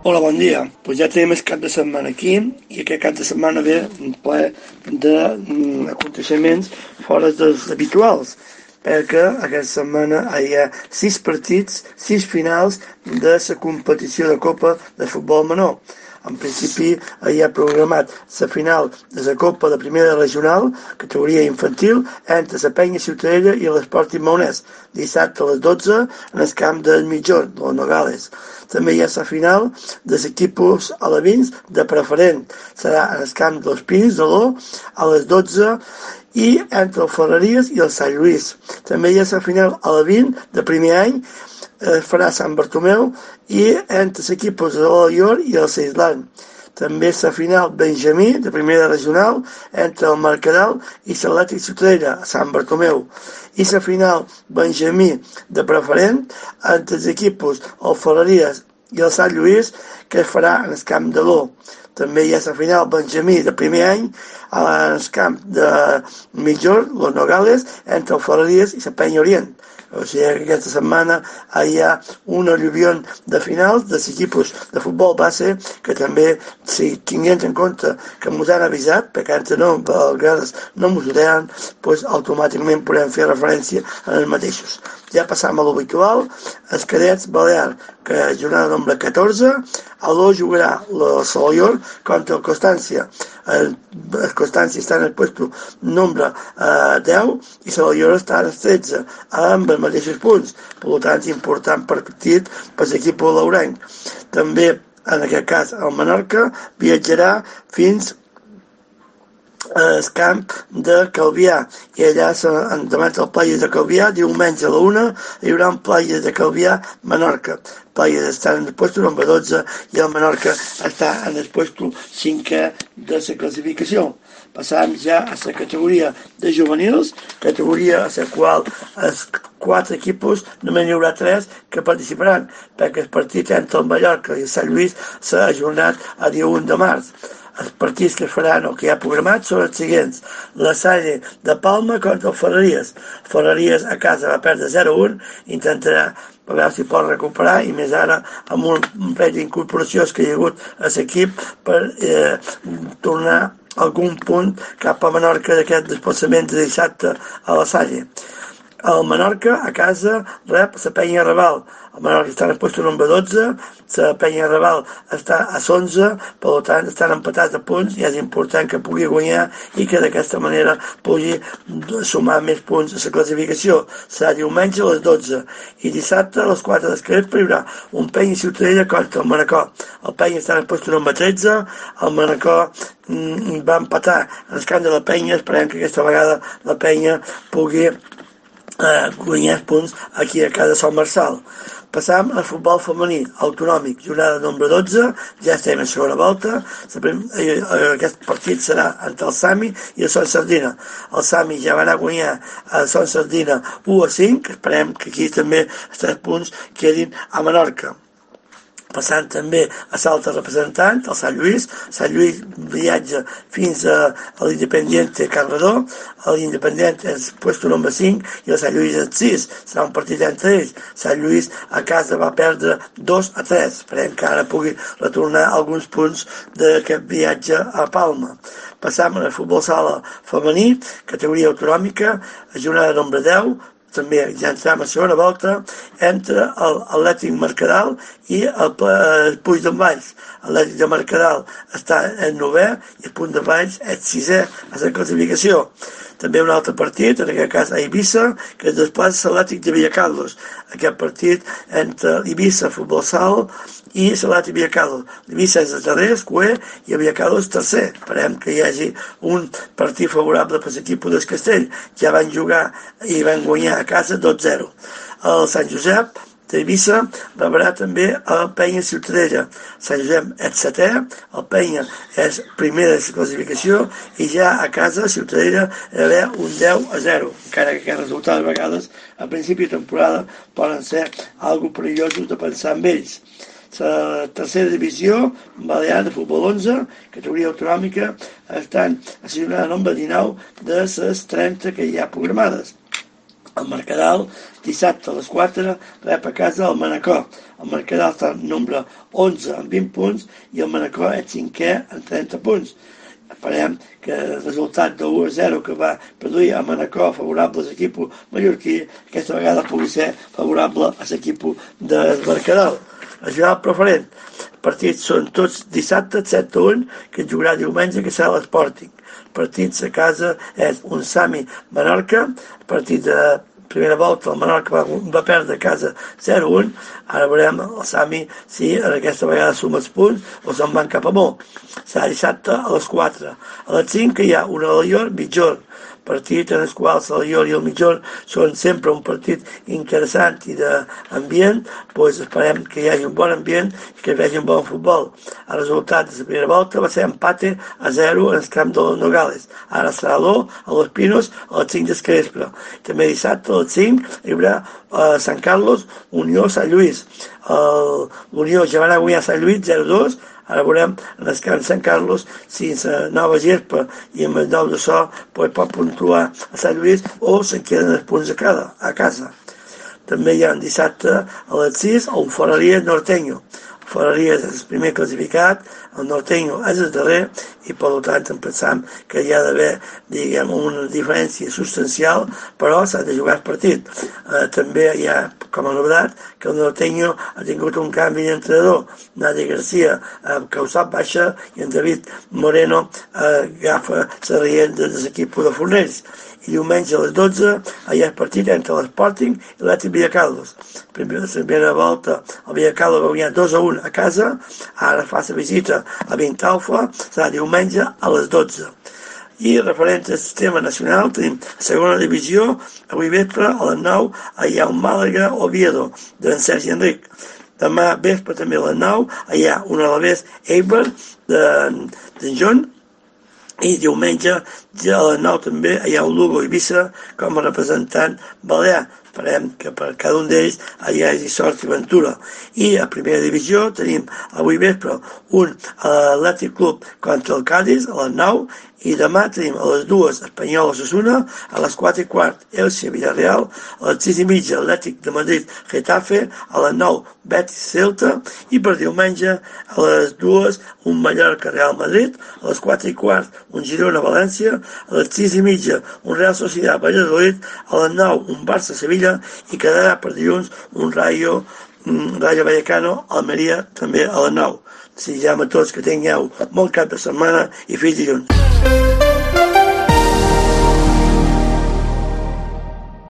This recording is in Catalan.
Hola, bon dia. Pues ja tenim el cap de setmana aquí i aquest cap de setmana ve ple d'aconteixements fora dels habituals, perquè aquesta setmana hi ha 6 partits, 6 finals de la competició de Copa de Futbol Menor. En principi hi ha programat la final de la Copa de Primera Regional, categoria infantil, entre la Penya Ciutadella i l'Sporting Maonès, dissabte a les 12 en el camp del Mitjor, de Nogales. També hi ha la final dels equips alevins de preferent. Serà en el camp dels Pins de l'O a les 12 i entre el Ferreries i el Sant Lluís. També hi ha la final alevin de primer any, farà Sant Bartomeu i entre els equips de l'Olior i el Seisland. També la final Benjamí de primera regional entre el Mercadal i l'Atlètic Ciutadella a Sant Bartomeu. I la final Benjamí de preferent entre els equips el Ferreries i el Sant Lluís, que es farà en el camp de l'O. També hi ha la final Benjamí de primer any en el camp de Mitjor, los Nogales, entre el Ferreries i la Penya Orient. O sigui que aquesta setmana hi ha un al·luvió de finals dels equips de futbol base que també, si tinguem en compte que ens han avisat, perquè antes no, a vegades no ens ho deien, doncs automàticament podem fer referència a els mateixos. Ja passam a l'habitual, els cadets Balear, que és jornada nombre 14, a l'O jugarà la Solior contra el Constància. El Constància està en el puesto nombre 10 i la Solior està en el 13, amb els mateixos punts. Per tant, és important partit per l'equip laurenc. També, en aquest cas, el Menorca viatjarà fins al camp de Calvià i allà demà al Playa de Calvià, diumenge a la 1 hi haurà un Playa de Calvià Menorca. Playa està en el puesto número 12 i el Menorca està en el puesto 5è de la classificació. Passam ja a la categoria de juvenils, categoria a la qual els 4 equips només n'hi haurà 3 que participaran, perquè el partit entre el Mallorca i el Sant Lluís s'ha ajornat a dia 1 de març. Els partits que es faran o que hi ha programats són els següents. La Salle de Palma contra el Ferreries. Ferreries a casa va perdre 0-1, intentarà a veure si pot recuperar, i més ara amb un parell d'incorporacions que hi ha hagut a l'equip per tornar algun punt cap a Menorca d'aquest desplaçament de dissabte a la Salle. El Menorca a casa rep la Penya Raval. El Menorca està en el puesto número 12, la Penya Raval està a 11, per tant estan empatats a punts i és important que pugui guanyar i que d'aquesta manera pugui sumar més punts a la classificació. Serà diumenge a les 12 i dissabte a les 4 del vespre hi haurà un Penya Ciutadella contra el Manacor. El Penya està en el puesto número 13, el Manacor va empatar en el camp de la Penya, esperem que aquesta vegada la Penya pugui guanyar punts aquí a casa Sant Marçal. Passam al futbol femení autonòmic, jornada número 12, ja estem en segona volta. Aquest partit serà entre el Sami i el Son Sardina. El Sami ja va anar a guanyar a Son Sardina 1-5, esperem que aquí també els 3 punts quedin a Menorca. Passant també a l'altre representant, el Sant Lluís. Sant Lluís viatja fins a l'Independiente Carredó. L'Independent és el puesto número 5 i el Sant Lluís és el 6. Serà un partit entre ells. Sant Lluís a casa va perdre 2-3. Esperem que ara pugui retornar alguns punts d'aquest viatge a Palma. Passam al futbol sala femení, categoria autonòmica, jornada número 10, també ja entrem a segona volta, entre l'Atlètic Mercadal i el Puig d'en Valls. L'Atlètic de Mercadal està en 9è i el Puig d'en Valls és 6è a la classificació. També un altre partit, en aquest cas a Eivissa, que es desplaça l'Atlètic de Villacarlos. Aquest partit entre l'Eivissa Futbol Sala i l'Atlètic de Villacarlos. L'Eivissa és el darrer, és cué, i el Villacarlos tercer. Esperem que hi hagi un partit favorable per l'equip del Castell. Ja van jugar i van guanyar a casa 2-0. El Sant Josep d'Eivissa rebrà també el Penya Ciutadella. Sant Josep és 7è, el Penya és primer de la classificació i ja a casa Ciutadella hi ha un 10-0, encara que aquests resultats a vegades a principi de temporada poden ser algo perillosos de pensar en ells. La tercera divisió, Balear de futbol 11, categoria autonòmica, estan a la jornada número 19 de les 30 que hi ha programades. El Mercadal, dissabte a les 4, rep a casa el Manacor. El Mercadal està en nombre 11 amb 20 punts i el Manacor és 5è amb 30 punts. Esperem que el resultat de 1-0 que va produir el Manacor favorable a l'equip mallorquí aquesta vegada pugui ser favorable a l'equip del Mercadal. La final preferent. Els partits són tots dissabte, 7-1, que es jugarà diumenge, que serà l'Sporting. Partits a casa és un Sami-Menorca, partit de primera volta el Menorca va perdre a casa 0-1, ara veurem el Sami si aquesta vegada suma els punts o se'n van cap amunt. Serà dissabte a les 4. A les 5 hi ha una Alaior Mitjorn, partit en el qual l'Alaior i el Mitjorn són sempre un partit interessant i d'ambient, doncs esperem que hi hagi un bon ambient i que hi hagi un bon futbol. El resultat de la primera volta va ser empate a 0 en el camp de los Nogales. Ara serà a Los Pinos a les 5 del vespre. També dissabte a les 5 hi haurà a Sant Carlos, Unió Sant Lluís. L'Unió ja va anar a guanyar Sant Lluís 0-2. Ara veurem en el camp de Sant Carlos si la nova gespa i amb el nou de so pot puntuar a Sant Lluís o se'n queden els punts a casa. També hi ha un dissabte a les 6 un Ferreria Norteño. Ferreria és el primer classificat, el Norteño és el darrer i per tant pensam que hi ha d'haver una diferència substancial, però s'ha de jugar el partit. També hi ha com a novetat que el Norteño ha tingut un canvi d'entrenador. Nadia García ha causat baixa i en David Moreno agafa la rienda de l'equip de Fornells. I diumenge a les 12 hi ha el partit entre l'Sporting i l'Atlètic Villacarlos. La primera volta el Villacarlos va guanyar 2-1 a casa, ara fa la visita a Vintalfa, serà diumenge a les 12. I referent al sistema nacional tenim la segona divisió, avui vespre a les 9 hi ha un Màlaga Oviedo d'en Sergi Enric. Demà vespre també a les 9 hi ha un Alavés Eibar d'en John. I diumenge a les 9 també hi ha un Lugo Eivissa com a representant balear. Esperem que per cada un d'ells hi hagi sort i ventura. I a primera divisió tenim avui vespre un Atlètic Club contra el Cádiz a les 9 i demà tenim a les 2 Espanyol Osasuna, a les 4:15 Elche Villarreal, a les 6:30 Atlètic de Madrid Getafe, a les 9 Betis Celta i per diumenge a les 2 un Mallorca Real Madrid, a les 4:15 un Girona València, a les 6:30 un Real Sociedad Valladolid, a les 9 un Barça Sevilla i quedarà per dilluns un Rayo Vallecano Almeria també a les 9. Desitjam a tots que tingueu molt cap de setmana i fins dilluns.